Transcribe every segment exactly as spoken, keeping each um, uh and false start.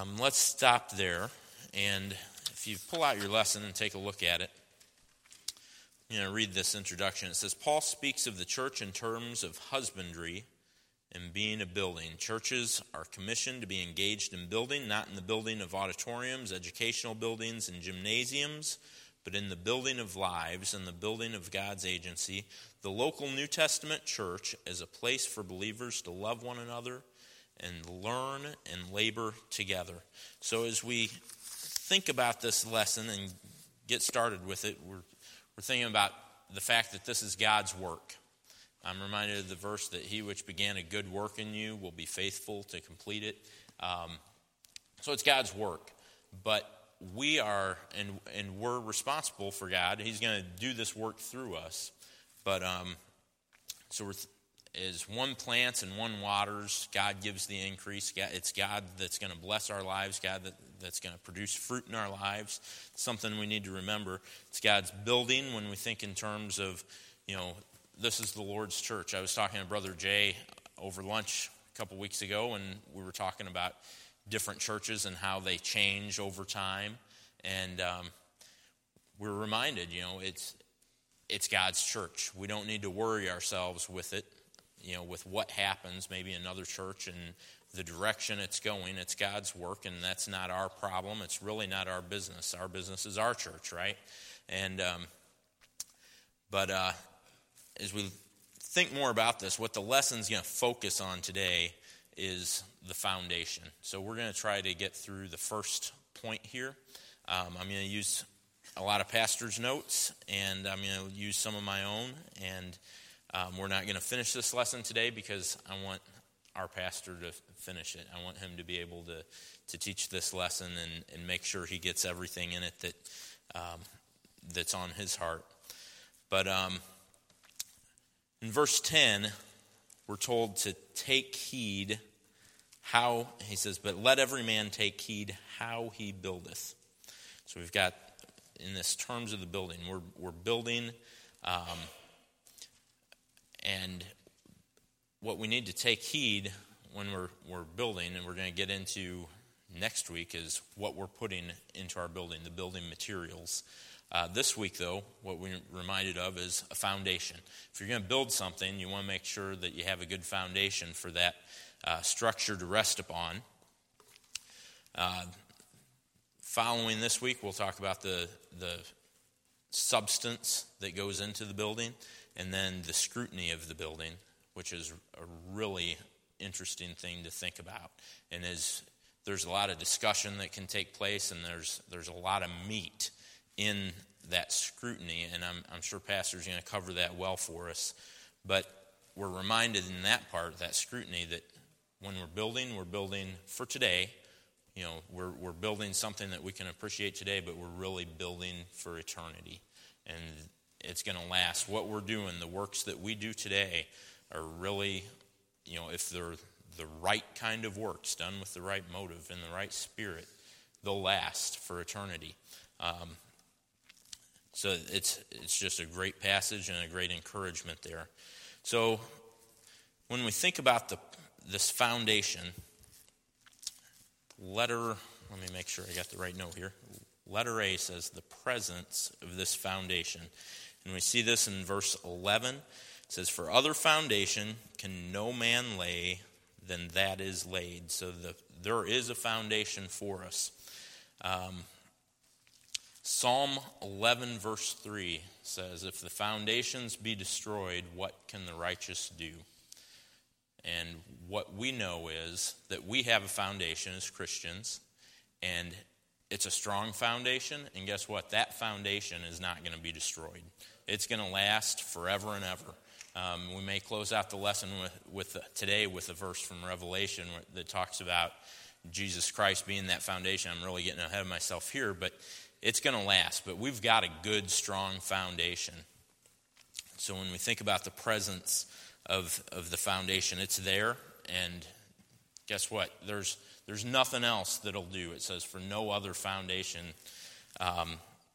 Um, let's stop there, and if you pull out your lesson and take a look at it, you know, read this introduction. It says, Paul speaks of the church in terms of husbandry and being a building. Churches are commissioned to be engaged in building, not in the building of auditoriums, educational buildings, and gymnasiums, but in the building of lives and the building of God's agency. The local New Testament church is a place for believers to love one another and learn and labor together. So as we think about this lesson and get started with it, we're, we're thinking about the fact that this is God's work. I'm reminded of the verse that he which began a good work in you will be faithful to complete it. Um, so it's God's work, but we are, and and we're responsible for God. He's going to do this work through us. But um, so we're th- as one plants and one waters, God gives the increase. God, it's God that's going to bless our lives. God that, that's going to produce fruit in our lives. It's something we need to remember. It's God's building when we think in terms of, you know, this is the Lord's church. I was talking to Brother Jay over lunch a couple weeks ago, and we were talking about different churches and how they change over time. And um, we're reminded, you know, it's it's God's church. We don't need to worry ourselves with it, you know, with what happens, maybe another church and the direction it's going. It's God's work, and that's not our problem. It's really not our business. Our business is our church, right? And um, but uh, as we think more about this, what the lesson's going to focus on today is the foundation. So we're going to try to get through the first point here. Um, I'm going to use a lot of pastors' notes, and I'm going to use some of my own. And um, we're not going to finish this lesson today because I want our pastor to finish it. I want him to be able to, to teach this lesson and, and make sure he gets everything in it that um, that's on his heart. But um, in verse ten, we're told to take heed how, he says, but let every man take heed how he buildeth. So we've got, in this terms of the building, we're we're building, um, and what we need to take heed when we're we're building, and we're going to get into next week, is what we're putting into our building, the building materials. Uh, this week, though, what we're reminded of is a foundation. If you're going to build something, you want to make sure that you have a good foundation for that uh, structure to rest upon. Uh, following this week, we'll talk about the, the substance that goes into the building, and then the scrutiny of the building, which is a really interesting thing to think about. And as there's a lot of discussion that can take place, and there's there's a lot of meat in that scrutiny, and I'm, I'm sure Pastor's going to cover that well for us. But we're reminded in that part, that scrutiny, that when we're building, we're building for today. You know, we're we're building something that we can appreciate today, but we're really building for eternity. And it's going to last. What we're doing, the works that we do today, are really, you know, if they're the right kind of works, done with the right motive and the right spirit, they'll last for eternity. Um, so it's it's just a great passage and a great encouragement there. So when we think about the this foundation, letter, let me make sure I got the right note here. Letter A says the presence of this foundation. And we see this in verse eleven. It says, for other foundation can no man lay than that is laid. So the, there is a foundation for us. Um, Psalm eleven verse three says, if the foundations be destroyed, what can the righteous do? And what we know is that we have a foundation as Christians, and it's a strong foundation, and guess what? That foundation is not going to be destroyed. It's going to last forever and ever. Um, we may close out the lesson with, with uh, today with a verse from Revelation that talks about Jesus Christ being that foundation. I'm really getting ahead of myself here, but it's going to last. But we've got a good, strong foundation. So when we think about the presence of of the foundation, it's there, and guess what? There's there's nothing else that'll do. It says, for no other foundation, um,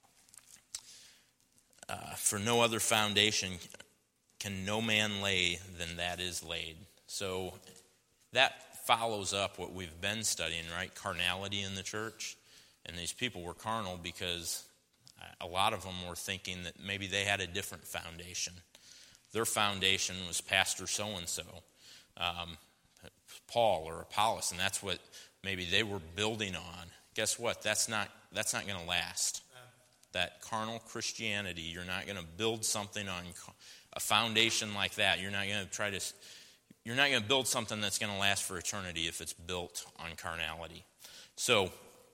uh, for no other foundation can no man lay than that is laid. So that follows up what we've been studying, right? Carnality in the church. And these people were carnal because a lot of them were thinking that maybe they had a different foundation. Their foundation was Pastor so-and-so, um, Paul or Apollos, and that's what maybe they were building on. Guess what? That's not that's not going to last. That carnal Christianity, you're not going to build something on a foundation like that. You're not going to try to you're not going to build something that's going to last for eternity if it's built on carnality. So,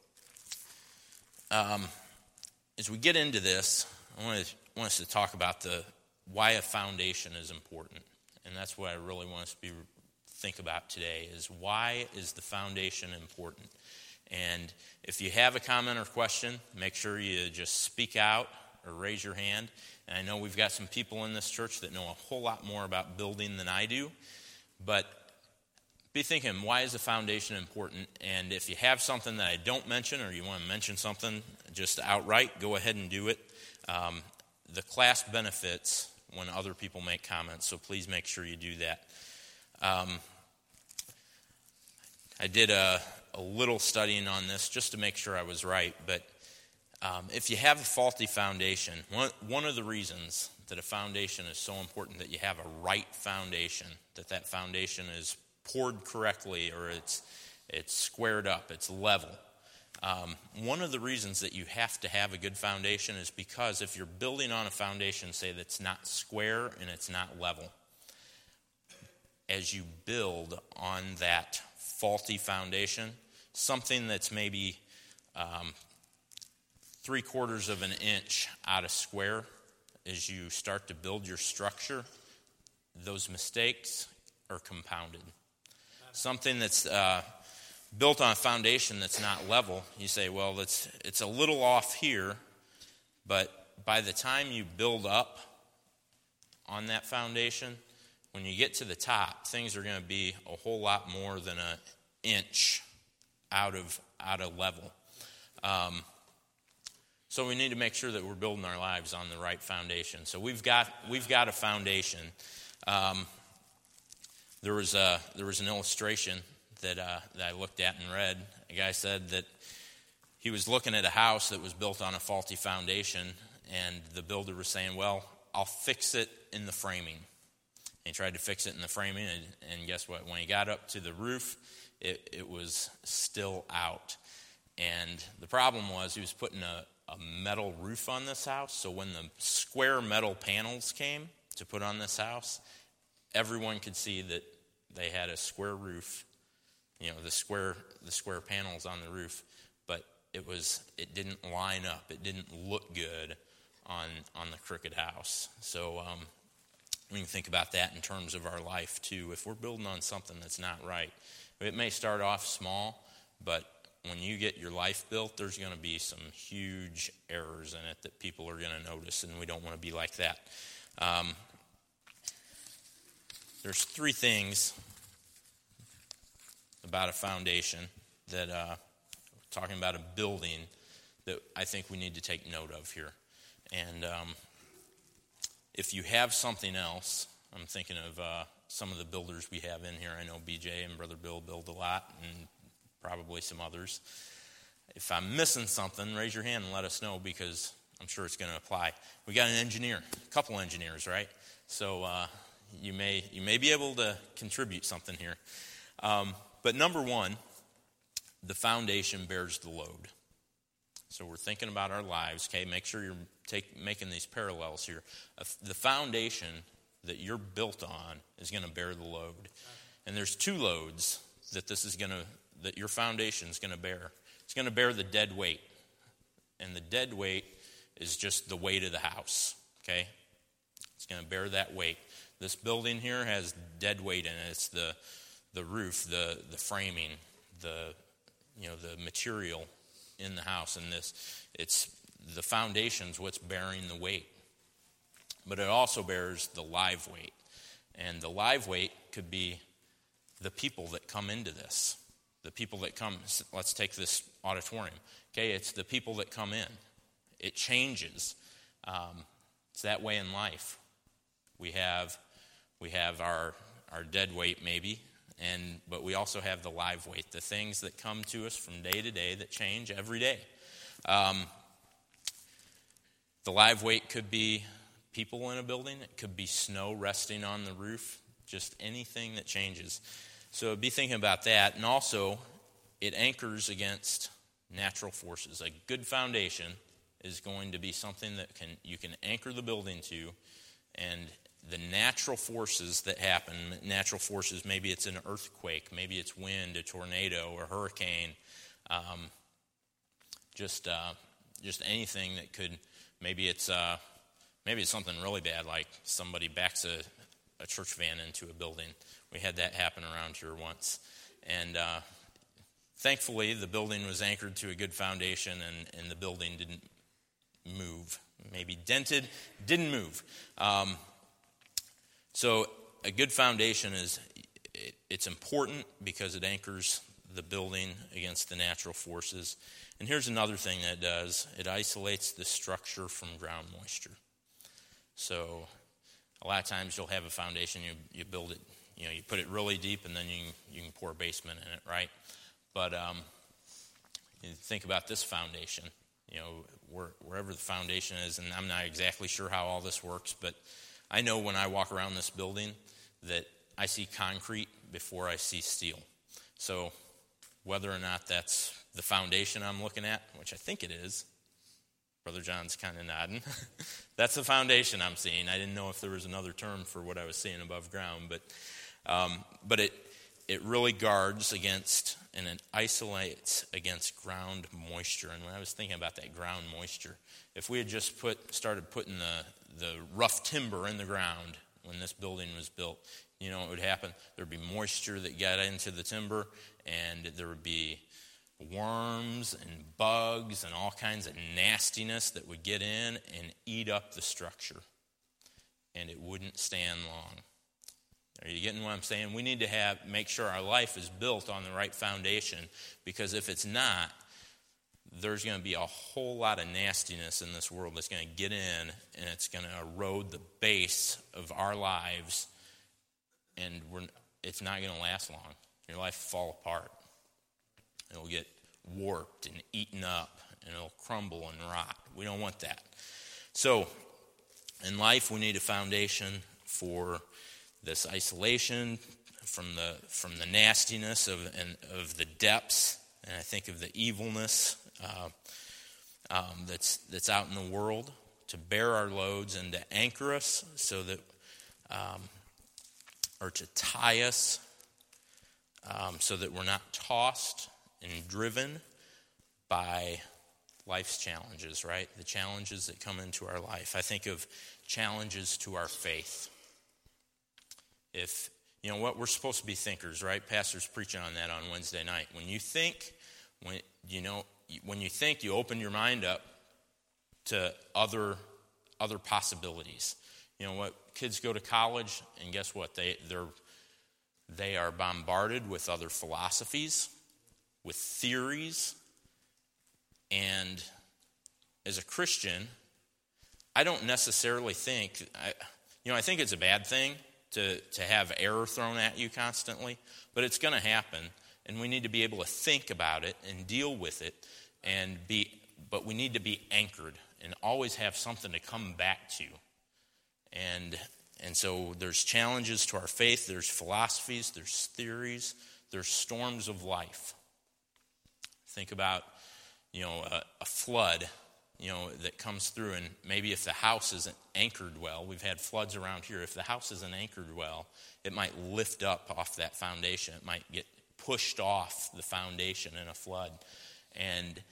um, as we get into this, I want, to, want us to talk about the why a foundation is important, and that's what I really want us to be think about today. Is why is the foundation important? And if you have a comment or question, make sure you just speak out or raise your hand. And I know we've got some people in this church that know a whole lot more about building than I do. But be thinking, why is the foundation important? And if you have something that I don't mention or you want to mention something just outright, go ahead and do it. Um, the class benefits when other people make comments, so please make sure you do that. Um, I did a... a little studying on this just to make sure I was right, but um, if you have a faulty foundation, one, one of the reasons that a foundation is so important that you have a right foundation, that that foundation is poured correctly or it's it's squared up, it's level. Um, one of the reasons that you have to have a good foundation is because if you're building on a foundation, say that's not square and it's not level, as you build on that faulty foundation, something that's maybe um, three quarters of an inch out of square, as you start to build your structure, those mistakes are compounded. Something that's uh, built on a foundation that's not level, you say, well, it's, it's a little off here, but by the time you build up on that foundation, when you get to the top, things are going to be a whole lot more than an inch out of out of level. Um, so we need to make sure that we're building our lives on the right foundation. So we've got we've got a foundation. Um, there was a there was an illustration that uh, that I looked at and read. A guy said that he was looking at a house that was built on a faulty foundation, and the builder was saying, "Well, I'll fix it in the framing." He tried to fix it in the framing, and, and guess what? When he got up to the roof, it, it was still out. And the problem was he was putting a, a metal roof on this house, so when the square metal panels came to put on this house, everyone could see that they had a square roof, you know, the square the square panels on the roof, but it was it didn't line up. It didn't look good on on the crooked house. So um we can think about that in terms of our life, too. If we're building on something that's not right, it may start off small, but when you get your life built, there's going to be some huge errors in it that people are going to notice, and we don't want to be like that. Um, there's three things about a foundation that, uh, talking about a building, that I think we need to take note of here. And um if you have something else, I'm thinking of uh, some of the builders we have in here. I know B J and Brother Bill build a lot, and probably some others. If I'm missing something, raise your hand and let us know, because I'm sure it's going to apply. We got an engineer, a couple engineers, right? So uh, you may you may be able to contribute something here. Um, but number one, the foundation bears the load. So we're thinking about our lives, okay? Make sure you're take, making these parallels here. Uh, the foundation that you're built on is going to bear the load. And there's two loads that this is going to, that your foundation is going to bear. It's going to bear the dead weight. And the dead weight is just the weight of the house, okay? It's going to bear that weight. This building here has dead weight in it. It's the the roof, the the framing, the you know the material in the house, and this it's the foundation's what's bearing the weight. But it also bears the live weight. And the live weight could be the people that come into this. The people that come, let's take this auditorium. Okay, it's the people that come in. It changes. Um, it's that way in life. We have we have our our dead weight maybe, And but we also have the live weight, the things that come to us from day to day that change every day. Um, the live weight could be people in a building. It could be snow resting on the roof. Just anything that changes. So be thinking about that. And also, it anchors against natural forces. A good foundation is going to be something that can you can anchor the building to, and the natural forces that happen, natural forces, maybe it's an earthquake, maybe it's wind, a tornado, a hurricane, um, just uh, just anything that could, maybe it's uh, maybe it's something really bad, like somebody backs a, a church van into a building. We had that happen around here once. And uh, thankfully, the building was anchored to a good foundation, and, and the building didn't move. Maybe dented, didn't move. Um, so a good foundation is, it, it's important because it anchors the building against the natural forces. And here's another thing that it does. It isolates the structure from ground moisture. So a lot of times you'll have a foundation, you, you build it, you know, you put it really deep, and then you can, you can pour a basement in it, right? But um, you think about this foundation, you know, where, wherever the foundation is, and I'm not exactly sure how all this works, but I know when I walk around this building that I see concrete before I see steel. So whether or not that's the foundation I'm looking at, which I think it is, Brother John's kind of nodding, that's the foundation I'm seeing. I didn't know if there was another term for what I was seeing above ground, but um, but it it really guards against and it isolates against ground moisture. And when I was thinking about that ground moisture, if we had just put started putting the, the rough timber in the ground when this building was built, you know what would happen? There would be moisture that got into the timber, and there would be worms and bugs and all kinds of nastiness that would get in and eat up the structure, and it wouldn't stand long. Are you getting what I'm saying? We need to have make sure our life is built on the right foundation, because if it's not, there's going to be a whole lot of nastiness in this world that's going to get in, and it's going to erode the base of our lives, and we're, it's not going to last long. Your life will fall apart. It'll get warped and eaten up, and it'll crumble and rot. We don't want that. So, in life, we need a foundation for this isolation from the from the nastiness of and of the depths, and I think of the evilness uh, um, that's that's out in the world, to bear our loads and to anchor us, so that um, or to tie us, um, so that we're not tossed and driven by life's challenges, right? The challenges that come into our life. I think of challenges to our faith. If, you know what, we're supposed to be thinkers, right? Pastor's preaching on that on Wednesday night. When you think, when you know, when you think, you open your mind up to other other possibilities. You know what, kids go to college, and guess what? They they're they are bombarded with other philosophies, with theories, and as a Christian, I don't necessarily think, I, you know, I think it's a bad thing to, to have error thrown at you constantly, but it's going to happen, and we need to be able to think about it and deal with it, and be, but we need to be anchored and always have something to come back to. And and so there's challenges to our faith, there's philosophies, there's theories, there's storms of life. Think about, you know, a, a flood, you know, that comes through, and maybe if the house isn't anchored well, we've had floods around here, if the house isn't anchored well, it might lift up off that foundation. It might get pushed off the foundation in a flood. And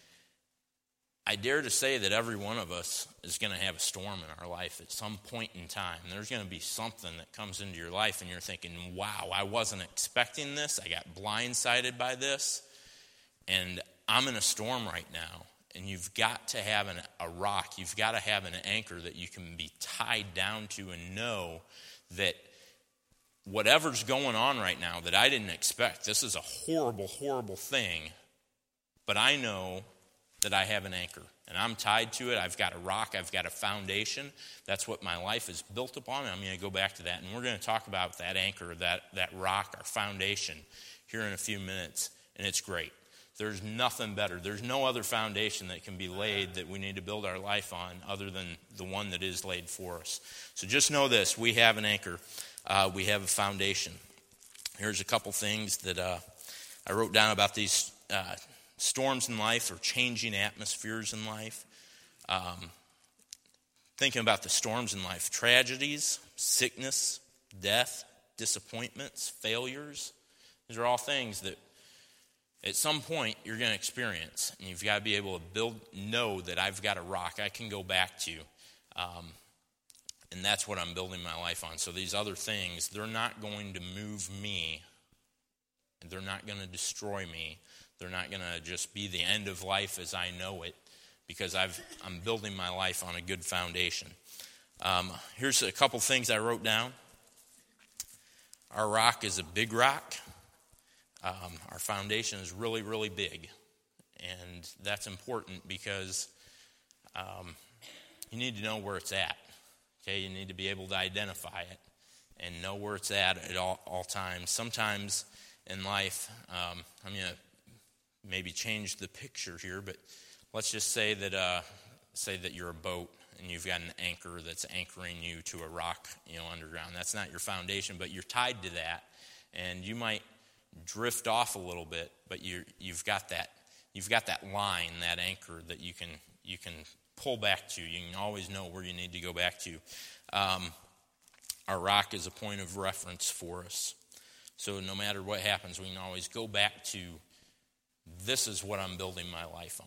I dare to say that every one of us is going to have a storm in our life at some point in time. There's going to be something that comes into your life, and you're thinking, wow, I wasn't expecting this. I got blindsided by this. And I'm in a storm right now, and you've got to have an, a rock. You've got to have an anchor that you can be tied down to and know that whatever's going on right now that I didn't expect, this is a horrible, horrible thing, but I know that I have an anchor. And I'm tied to it. I've got a rock. I've got a foundation. That's what my life is built upon. I'm going to go back to that. And we're going to talk about that anchor, that, that rock, our foundation, here in a few minutes. And it's great. There's nothing better. There's no other foundation that can be laid that we need to build our life on other than the one that is laid for us. So just know this. We have an anchor. Uh, we have a foundation. Here's a couple things that uh, I wrote down about these uh, storms in life or changing atmospheres in life. Um, thinking about the storms in life. Tragedies, sickness, death, disappointments, failures. These are all things that at some point you're going to experience. And you've got to be able to build, know that I've got a rock I can go back to. Um, and that's what I'm building my life on. So these other things, they're not going to move me. They're not going to destroy me. They're not going to just be the end of life as I know it, because I've, I'm building my life on a good foundation. Um, here's a couple things I wrote down. Our rock is a big rock. Um, our foundation is really, really big. And that's important because um, you need to know where it's at. Okay, you need to be able to identify it and know where it's at at all, all times. Sometimes in life, um, I'm going to maybe change the picture here, but let's just say that uh, say that you're a boat and you've got an anchor that's anchoring you to a rock, you know, underground. That's not your foundation, but you're tied to that, and you might drift off a little bit, but you you've got that you've got that line, that anchor that you can you can pull back to. You can always know where you need to go back to. Um, our rock is a point of reference for us, so no matter what happens, we can always go back to. This is what I'm building my life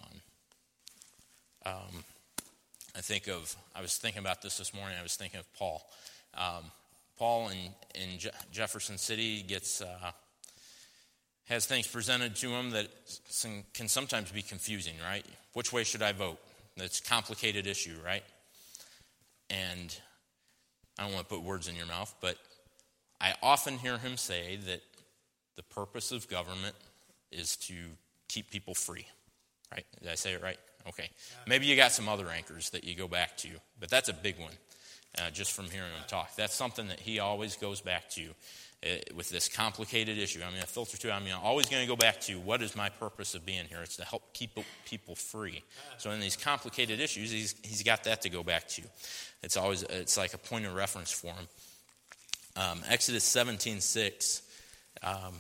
on. Um, I think of, I was thinking about this this morning, I was thinking of Paul. Um, Paul in, in Je- Jefferson City gets, uh, has things presented to him that some, can sometimes be confusing, right? Which way should I vote? That's a complicated issue, right? And I don't want to put words in your mouth, but I often hear him say that the purpose of government is to keep people free, right? Did I say it right? Okay. Maybe you got some other anchors that you go back to, but that's a big one, uh, just from hearing him talk. That's something that he always goes back to uh, with this complicated issue. I'm going to filter to, I'm always going to go back to what is my purpose of being here? It's to help keep people free. So in these complicated issues, he's he's got that to go back to. It's always, it's like a point of reference for him. Um, Exodus seventeen six, um,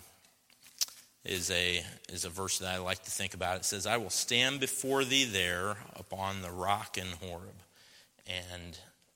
is a is a verse that I like to think about. It says, I will stand before thee there upon the rock in Horeb. And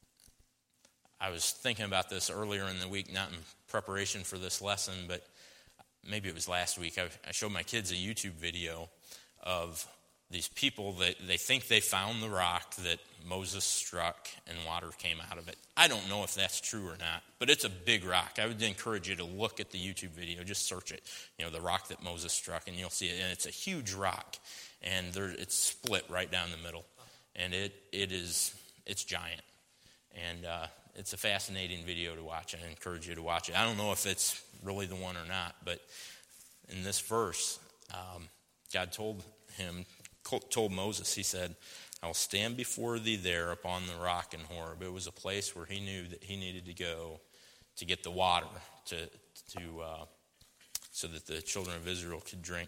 I was thinking about this earlier in the week, not in preparation for this lesson, but maybe it was last week. I, I showed my kids a YouTube video of these people that they think they found the rock that Moses struck and water came out of it. I don't know if that's true or not, but it's a big rock. I would encourage you to look at the YouTube video. Just search it, you know, the rock that Moses struck, and you'll see it. And it's a huge rock, and there, it's split right down the middle, and it it is it's giant, and uh, it's a fascinating video to watch. I encourage you to watch it. I don't know if it's really the one or not, but in this verse, um, God told him. told Moses, he said, I will stand before thee there upon the rock in Horeb. It was a place where he knew that he needed to go to get the water to to uh, so that the children of Israel could drink.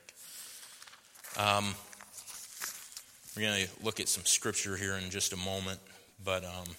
Um, we're going to look at some scripture here in just a moment, but um,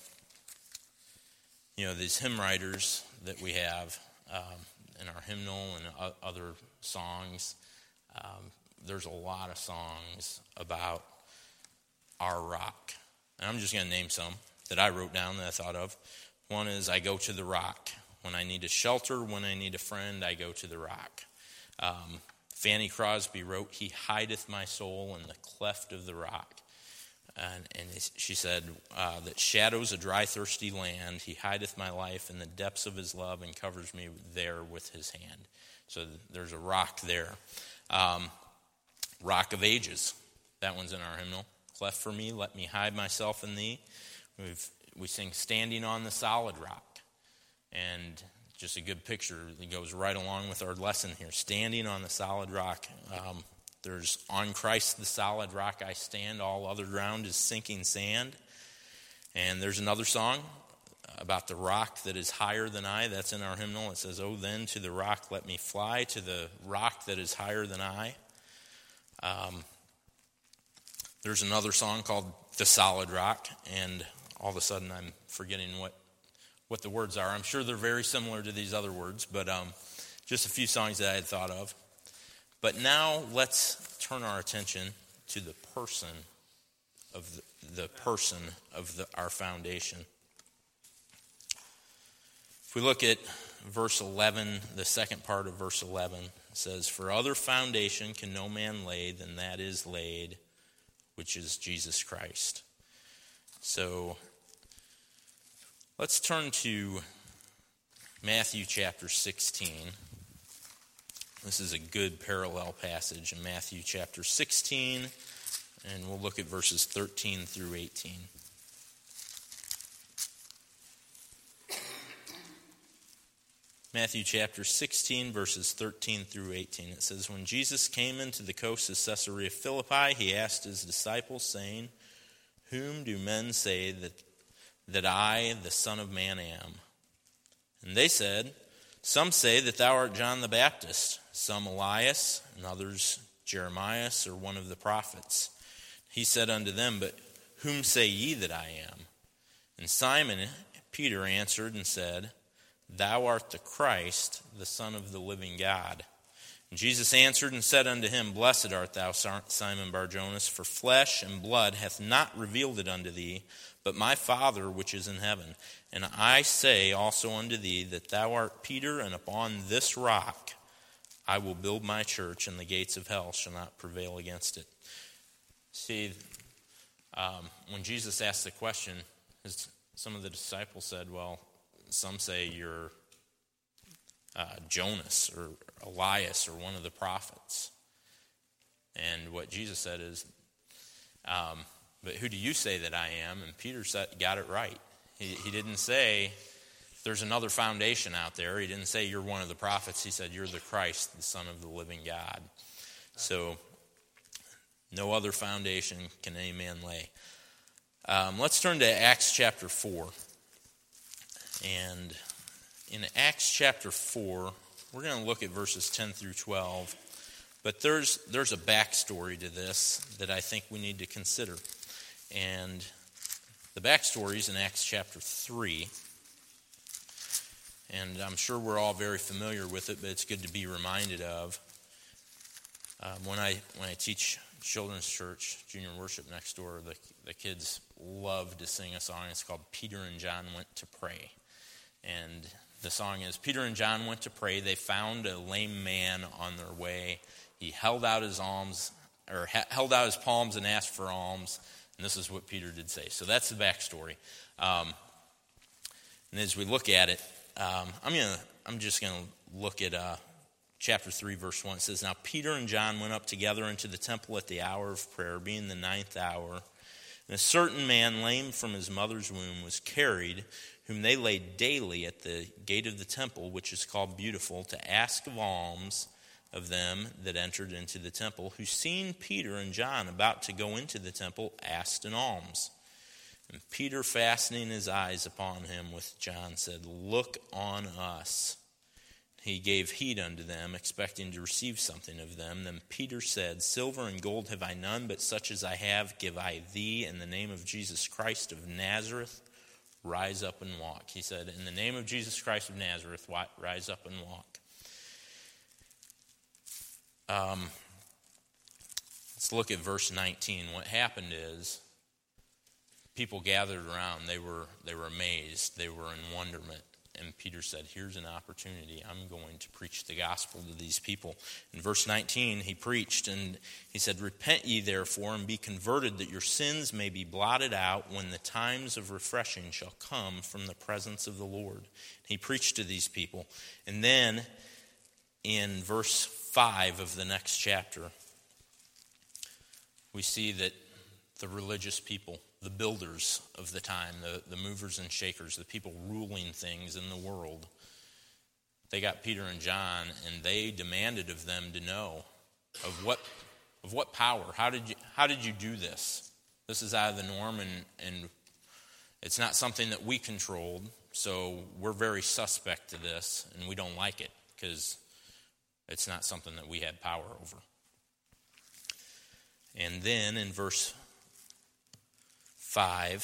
you know, these hymn writers that we have um, in our hymnal and other songs, um, there's a lot of songs about our rock. And I'm just going to name some that I wrote down that I thought of. One is, I go to the rock. When I need a shelter, when I need a friend, I go to the rock. Um, Fanny Crosby wrote, he hideth my soul in the cleft of the rock. And, and she said uh, that shadows a dry, thirsty land. He hideth my life in the depths of his love and covers me there with his hand. So there's a rock there. Um, Rock of Ages. That one's in our hymnal. Cleft for me, let me hide myself in thee. We've, we sing Standing on the Solid Rock. And just a good picture that goes right along with our lesson here. Standing on the solid rock. Um, There's on Christ the solid rock I stand, all other ground is sinking sand. And there's another song about the rock that is higher than I. That's in our hymnal. It says, oh, then to the rock let me fly, to the rock that is higher than I. Um, there's another song called The Solid Rock, and all of a sudden I'm forgetting what, what the words are. I'm sure they're very similar to these other words, but um, just a few songs that I had thought of. But now let's turn our attention to the person of the, the person of the, our foundation. If we look at verse eleven, the second part of verse eleven, it says, for other foundation can no man lay than that is laid, which is Jesus Christ. So let's turn to Matthew chapter sixteen. This is a good parallel passage in Matthew chapter sixteen, and we'll look at verses thirteen through eighteen. Matthew chapter sixteen, verses thirteen through eighteen. It says, when Jesus came into the coast of Caesarea Philippi, he asked his disciples, saying, whom do men say that, that I, the Son of Man, am? And they said, some say that thou art John the Baptist, some Elias, and others Jeremiah, or one of the prophets. He said unto them, but whom say ye that I am? And Simon Peter answered and said, thou art the Christ, the Son of the living God. And Jesus answered and said unto him, blessed art thou, Simon Bar-Jonas, for flesh and blood hath not revealed it unto thee, but my Father which is in heaven. And I say also unto thee that thou art Peter, and upon this rock I will build my church, and the gates of hell shall not prevail against it. See, um, when Jesus asked the question, his, some of the disciples said, well, some say you're uh, Jonas or Elias or one of the prophets. And what Jesus said is, um, but who do you say that I am? And Peter said, got it right. He, he didn't say there's another foundation out there. He didn't say you're one of the prophets. He said you're the Christ, the Son of the living God. So no other foundation can any man lay. Um, let's turn to Acts chapter four. And in Acts chapter four, we're going to look at verses ten through twelve. But there's there's a backstory to this that I think we need to consider. And the backstory is in Acts chapter three. And I'm sure we're all very familiar with it, but it's good to be reminded of. Um, when I when I teach children's church, junior worship next door, the, the kids love to sing a song. It's called Peter and John Went to Pray. And the song is, Peter and John went to pray. They found a lame man on their way. He held out his alms, or ha- held out his palms and asked for alms. And this is what Peter did say. So that's the backstory. Um, and as we look at it, um, I'm gonna, I'm just going to look at uh, chapter three, verse one. It says, now Peter and John went up together into the temple at the hour of prayer, being the ninth hour. And a certain man, lame from his mother's womb, was carried, whom they laid daily at the gate of the temple, which is called Beautiful, to ask of alms of them that entered into the temple, who seeing Peter and John about to go into the temple, asked an alms. And Peter, fastening his eyes upon him with John, said, look on us. He gave heed unto them, expecting to receive something of them. Then Peter said, silver and gold have I none, but such as I have give I thee. In the name of Jesus Christ of Nazareth, rise up and walk. He said, in the name of Jesus Christ of Nazareth, rise up and walk. Um, let's look at verse nineteen. What happened is people gathered around. They were they were amazed. They were in wonderment. And Peter said, here's an opportunity. I'm going to preach the gospel to these people. In verse nineteen, he preached, and he said, repent ye therefore, and be converted, that your sins may be blotted out when the times of refreshing shall come from the presence of the Lord. He preached to these people. And then in verse five of the next chapter, we see that the religious people, the builders of the time, the, the movers and shakers, the people ruling things in the world, they got Peter and John, and they demanded of them to know of what of what power? How did you how did you do this? This is out of the norm, and, and it's not something that we controlled, so we're very suspect to this, and we don't like it because it's not something that we had power over. And then in verse five,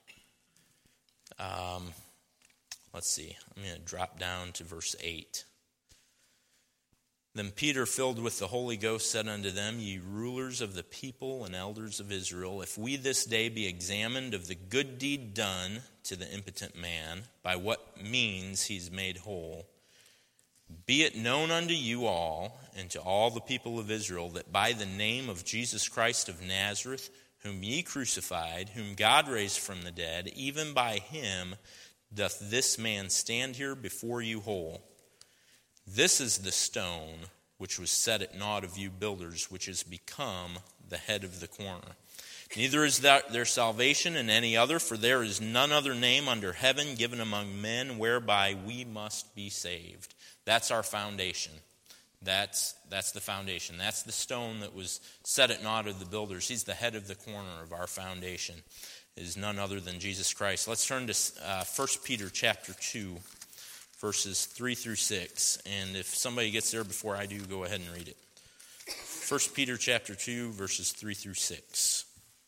um, let's see, I'm going to drop down to verse eight. Then Peter, filled with the Holy Ghost, said unto them, Ye rulers of the people and elders of Israel, if we this day be examined of the good deed done to the impotent man, by what means he's made whole, be it known unto you all and to all the people of Israel that by the name of Jesus Christ of Nazareth, whom ye crucified, whom God raised from the dead, even by him doth this man stand here before you whole. This is the stone which was set at naught of you builders, which is become the head of the corner. Neither is there salvation in any other, for there is none other name under heaven given among men whereby we must be saved. That's our foundation. That's that's the foundation. That's the stone that was set at naught of the builders. He's the head of the corner of our foundation. It is none other than Jesus Christ. Let's turn to uh, First Peter chapter two. Verses three through six. And if somebody gets there before I do, go ahead and read it. First Peter chapter two, verses three through six.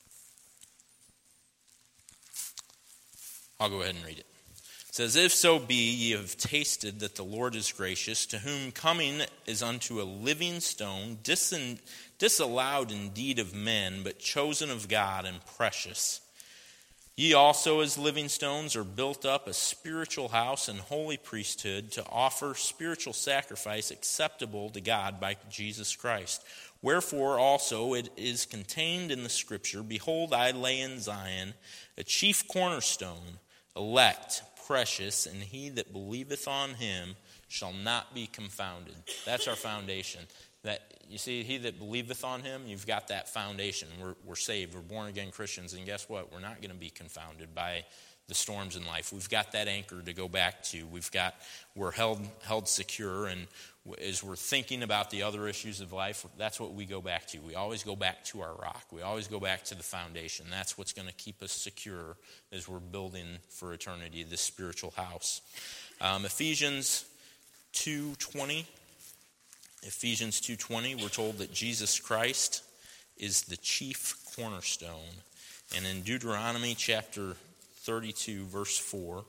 I'll go ahead and read it. It says, If so be ye have tasted that the Lord is gracious, to whom coming is unto a living stone, dis- disallowed indeed of men, but chosen of God and precious. Ye also as living stones are built up a spiritual house and holy priesthood to offer spiritual sacrifice acceptable to God by Jesus Christ. Wherefore also it is contained in the Scripture, Behold, I lay in Zion a chief cornerstone, elect, precious, and he that believeth on him shall not be confounded. That's our foundation. That you see, he that believeth on him, you've got that foundation. We're, we're saved. We're born-again Christians. And guess what? We're not going to be confounded by the storms in life. We've got that anchor to go back to. We've got, we're held held secure. And as we're thinking about the other issues of life, that's what we go back to. We always go back to our rock. We always go back to the foundation. That's what's going to keep us secure as we're building for eternity, this spiritual house. Um, Ephesians two twenty. Ephesians two twenty, we're told that Jesus Christ is the chief cornerstone. And in Deuteronomy chapter thirty-two, verse four,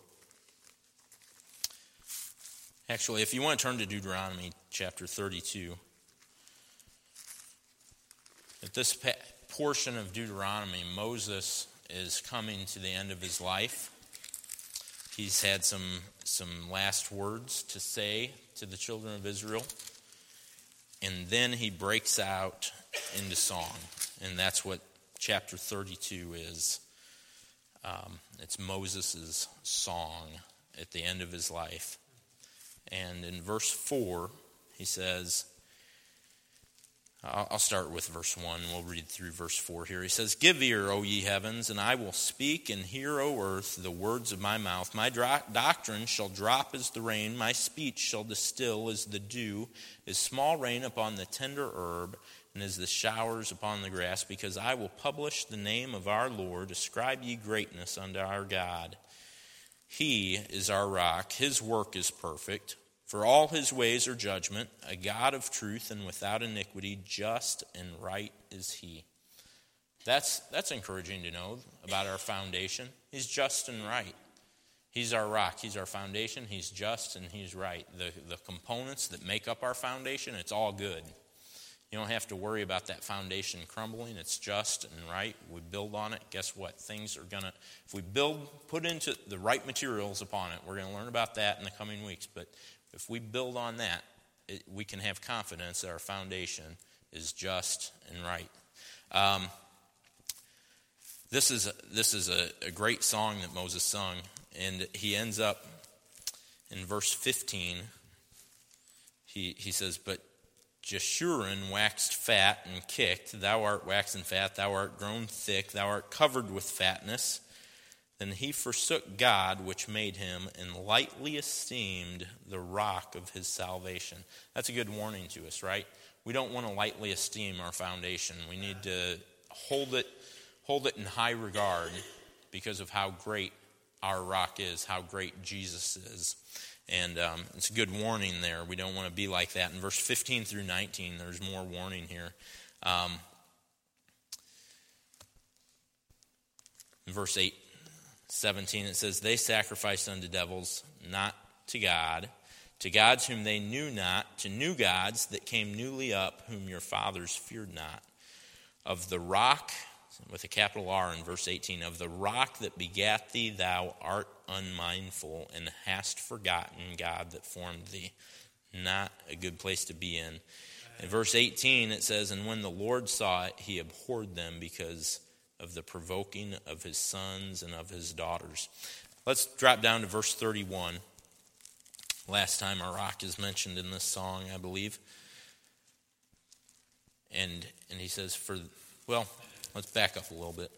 actually, if you want to turn to Deuteronomy chapter thirty-two, at this portion of Deuteronomy, Moses is coming to the end of his life. He's had some, some last words to say to the children of Israel. And then he breaks out into song. And that's what chapter thirty-two is. Um, it's Moses' song at the end of his life. And in verse four, he says, I'll start with verse one. We'll read through verse four here. He says, Give ear, O ye heavens, and I will speak, and hear, O earth, the words of my mouth. My dro- doctrine shall drop as the rain. My speech shall distill as the dew, as small rain upon the tender herb, and as the showers upon the grass. Because I will publish the name of our Lord. Ascribe ye greatness unto our God. He is our rock. His work is perfect. For all his ways are judgment, a God of truth and without iniquity, just and right is he. That's that's encouraging to know about our foundation. He's just and right. He's our rock. He's our foundation. He's just and he's right. The, the components that make up our foundation, it's all good. You don't have to worry about that foundation crumbling. It's just and right. We build on it. Guess what? Things are going to, if we build, put into the right materials upon it, we're going to learn about that in the coming weeks. But if we build on that, it, we can have confidence that our foundation is just and right. Um, this is a, this is a, a great song that Moses sung, and he ends up in verse fifteen. He he says, "But Jeshurun waxed fat and kicked. Thou art waxen fat. Thou art grown thick. Thou art covered with fatness. Then he forsook God which made him, and lightly esteemed the rock of his salvation." That's a good warning to us, right? we don't want to lightly esteem our foundation. We need to hold it, hold it in high regard because of how great our rock is, how great Jesus is. And um, it's a good warning there. We don't want to be like that. In verse fifteen through nineteen, there's more warning here. Um, in verse eight, seventeen, it says, they sacrificed unto devils, not to God, to gods whom they knew not, to new gods that came newly up, whom your fathers feared not. Of the rock, with a capital R in verse eighteen, of the rock that begat thee, thou art unmindful, and hast forgotten God that formed thee. Not a good place to be in. In verse eighteen, it says, and when the Lord saw it, he abhorred them because of the provoking of his sons and of his daughters. Let's drop down to verse thirty-one. Last time our rock is mentioned in this song, I believe. And and he says, for well, let's back up a little bit.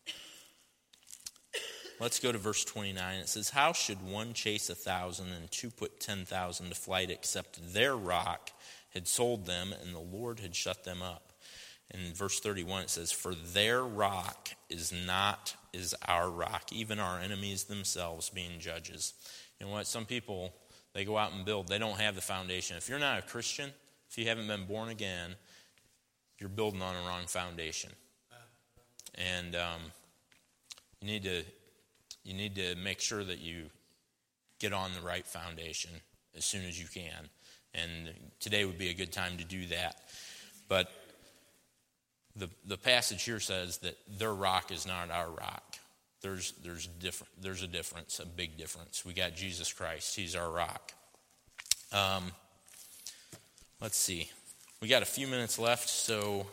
Let's go to verse twenty-nine. It says, how should one chase a thousand and two put ten thousand to flight, except their rock had sold them and the Lord had shut them up? In verse thirty-one, it says, for their rock is not is our rock, even our enemies themselves being judges. You know what? Some people, they go out and build. They don't have the foundation. If you're not a Christian, if you haven't been born again, you're building on a wrong foundation. And um, you need to you need to make sure that you get on the right foundation as soon as you can. And today would be a good time to do that. But the the passage here says that their rock is not our rock. There's there's different there's a difference, a big difference. We got Jesus Christ. He's our rock. Um, let's see. We got a few minutes left, so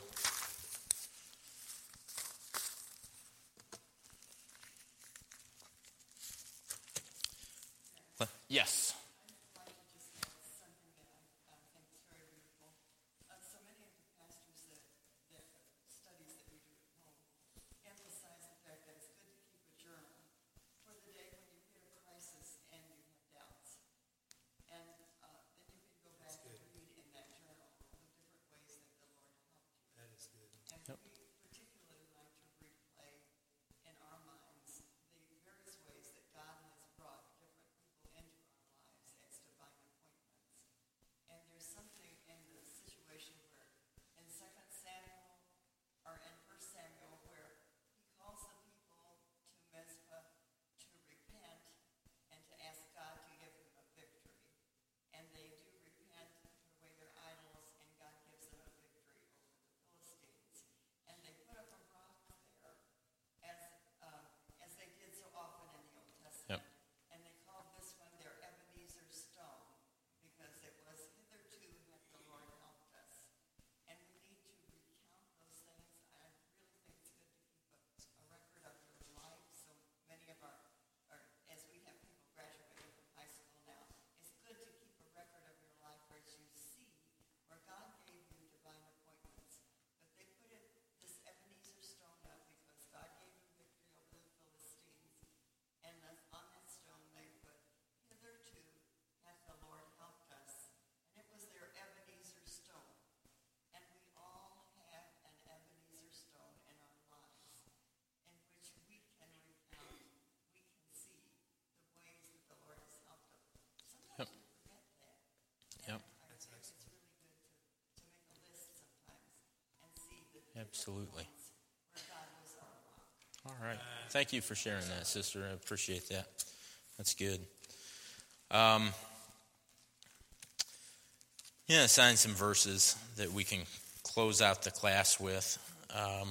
yes. Absolutely. All right. Thank you for sharing that, sister. I appreciate that. That's good. Um, yeah, assign some verses that we can close out the class with. Um,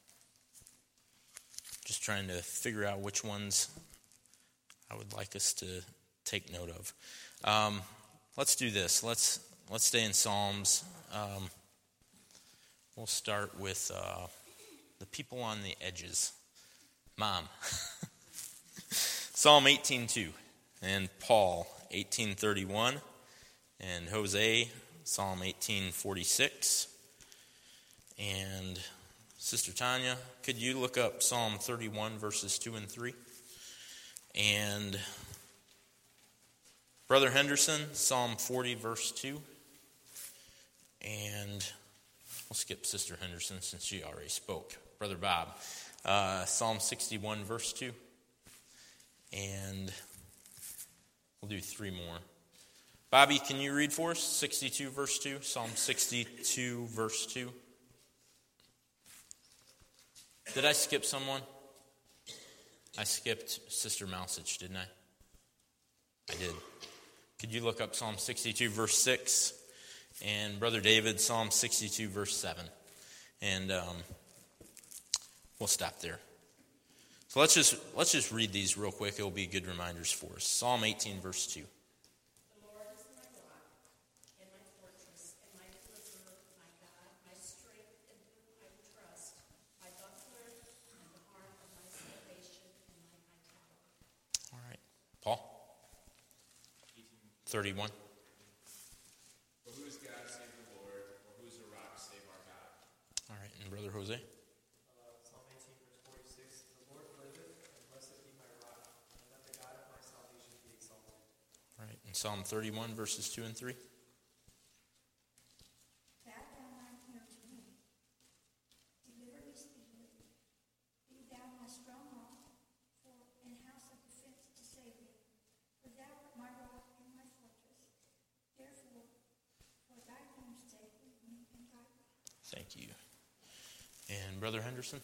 just trying to figure out which ones I would like us to take note of. Um, let's do this. Let's let's stay in Psalms. Um, We'll start with uh, the people on the edges. Mom. Psalm eighteen two. And Paul, eighteen thirty-one. And Jose, Psalm eighteen forty-six. And Sister Tanya, could you look up Psalm thirty-one, verses two and three? And Brother Henderson, Psalm forty, verse two. And we'll skip Sister Henderson since she already spoke. Brother Bob, uh, Psalm sixty-one, verse two. And we'll do three more. Bobby, can you read for us? sixty-two, verse two. Psalm sixty-two, verse two. Did I skip someone? I skipped Sister Mousage, didn't I? I did. Could you look up Psalm sixty-two, verse six? And Brother David, Psalm sixty-two, verse seven. And um, we'll stop there. So let's just let's just read these real quick. It'll be good reminders for us. Psalm eighteen, verse two. The Lord is my rock and my fortress and my deliverer, my God, my strength in whom I trust, my buckler and the horn of my salvation and my high tower. All right. Paul? thirty-one. For who is God save the Lord, or who is a rock save our God? All right. And Brother Jose? Uh, Psalm eighteen, verse forty-six. The Lord liveth, and blessed be my rock, and let the God of my salvation be exalted. All right. And Psalm thirty-one, verses two and three. Bow down thine ear to me. Deliver me speedily. Be thou my strong rock, for an house of defense to save me. For thou art my rock and my fortress. Therefore, for thy name's sake, lead me and guide me. Thank you. And Brother Henderson?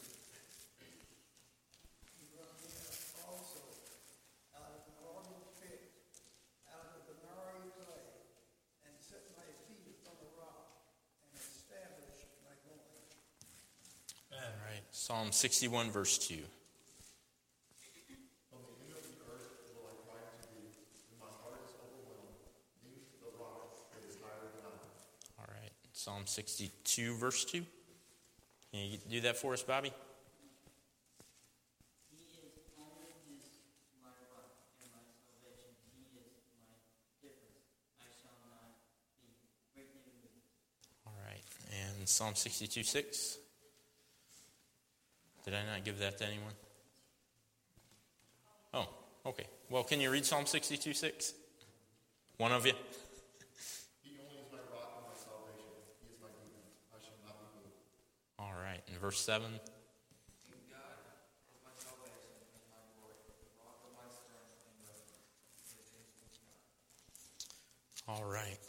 He brought me up also out of the northern pit, out of the miry clay, and set my feet upon a rock, and established my going. All right. Psalm sixty-one, verse two. From the end of the earth will I cry to thee, when my heart is overwhelmed. Lead the rock that is higher than I. All right. Psalm sixty-two, verse two. Can you do that for us, Bobby? He is only his my rock and my salvation. He is my difference. I shall not be greatly moved. All right. And Psalm sixty-two, six. Did I not give that to anyone? Oh, okay. Well, can you read Psalm sixty-two, six? One of you? He only is my rock and my salvation. He is my defense. I shall not be moved. All right. And verse seven. In God is my salvation and my glory, the rock of my strength and refuge. All right.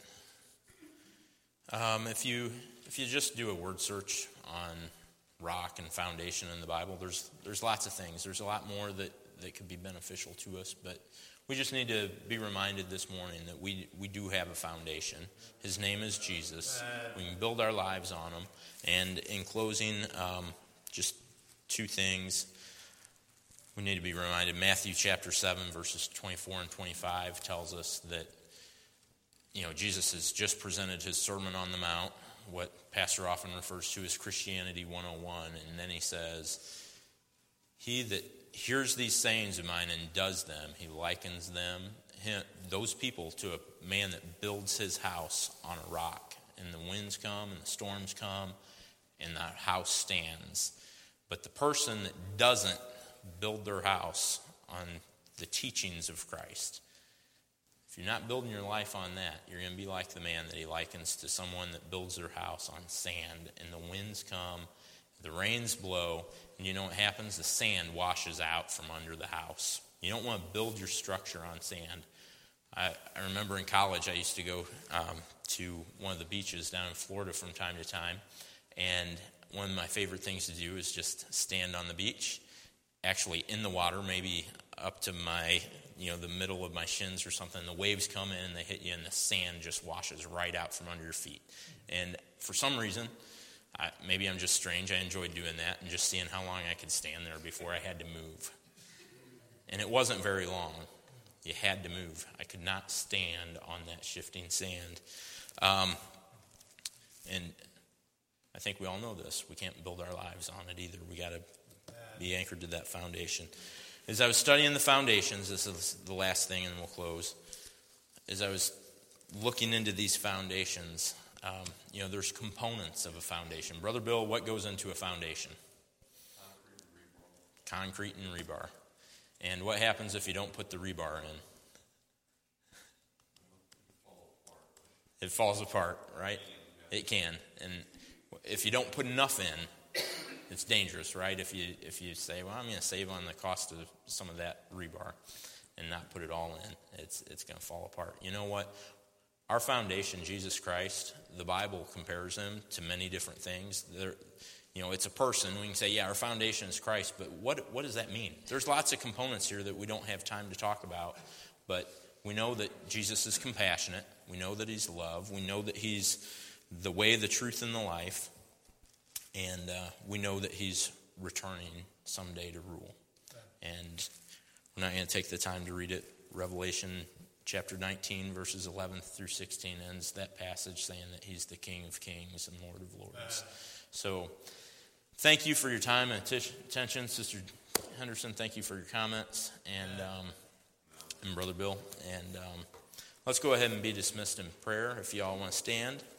Um, if you if you just do a word search on rock and foundation in the Bible, there's there's lots of things. There's a lot more that, that could be beneficial to us, but we just need to be reminded this morning that we we do have a foundation. His name is Jesus. We can build our lives on him. And in closing, um, just two things. We need to be reminded. Matthew chapter seven, verses twenty-four and twenty-five tells us that, you know, Jesus has just presented his Sermon on the Mount, what Pastor often refers to as Christianity one oh one, and then he says, he that hears these sayings of mine and does them, he likens them, him, those people, to a man that builds his house on a rock. And the winds come and the storms come, and the house stands. But the person that doesn't build their house on the teachings of Christ, if you're not building your life on that, you're going to be like the man that he likens to someone that builds their house on sand, and the winds come, the rains blow, and you know what happens? The sand washes out from under the house. You don't want to build your structure on sand. I, I remember in college I used to go um, to one of the beaches down in Florida from time to time, and one of my favorite things to do is just stand on the beach, actually in the water, maybe up to my, you know, the middle of my shins or something. The waves come in and they hit you, and the sand just washes right out from under your feet. And for some reason, I, maybe I'm just strange, I enjoyed doing that and just seeing how long I could stand there before I had to move. And it wasn't very long. You had to move. I could not stand on that shifting sand. Um, and I think we all know this. We can't build our lives on it either. We got to be anchored to that foundation. As I was studying the foundations, this is the last thing and then we'll close. As I was looking into these foundations, um, you know, there's components of a foundation. Brother Bill, what goes into a foundation? Concrete and rebar. Concrete and rebar. And what happens if you don't put the rebar in? It falls apart, right? It can. And if you don't put enough in, it's dangerous, right? If you if you say, well, I'm going to save on the cost of some of that rebar and not put it all in, it's it's going to fall apart. You know what? Our foundation, Jesus Christ, the Bible compares him to many different things. There, you know, it's a person. We can say, yeah, our foundation is Christ, but what what does that mean? There's lots of components here that we don't have time to talk about, but we know that Jesus is compassionate. We know that he's love. We know that he's the way, the truth, and the life. And uh, we know that he's returning someday to rule. And we're not going to take the time to read it. Revelation chapter nineteen, verses eleven through sixteen ends that passage saying that he's the King of kings and Lord of lords. So thank you for your time and attention. Sister Henderson, thank you for your comments. And, um, and Brother Bill. And um, let's go ahead and be dismissed in prayer if you all want to stand.